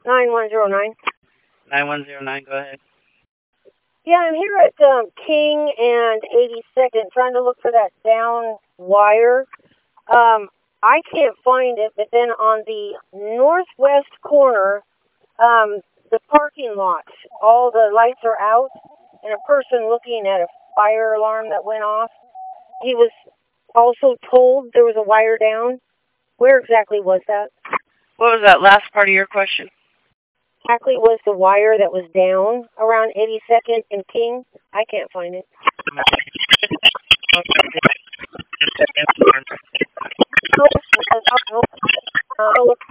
9109. 9109, go ahead. Yeah, I'm here at King and 82nd trying to look for that down wire. I can't find it, but then on the northwest corner, the parking lot, all the lights are out, and a person looking at a fire alarm that went off. He was also told there was a wire down. Where exactly was that? What was that last part of your question? Exactly was the wire that was down around 82nd and King. I can't find it. I'll look